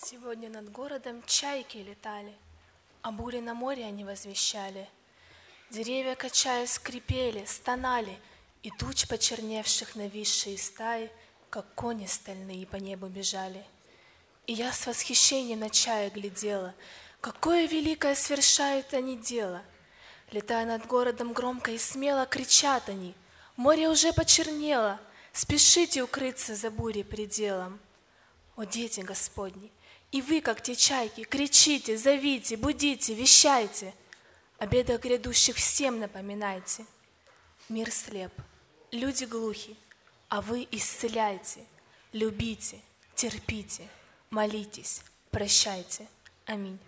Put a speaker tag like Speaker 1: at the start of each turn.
Speaker 1: Сегодня над городом чайки летали, о буре на море они возвещали. Деревья, качаясь, скрипели, стонали, и туч почерневших нависшие стаи, как кони стальные, по небу бежали. И я с восхищением на чаек глядела, какое великое свершают они дело. Летая над городом громко и смело, кричат они: море уже почернело, спешите укрыться за бурей пределом. О, дети Господни, и вы, как те чайки, кричите, зовите, будите, вещайте, о бедах грядущих всем напоминайте. Мир слеп, люди глухи, а вы исцеляйте, любите, терпите, молитесь, прощайте. Аминь.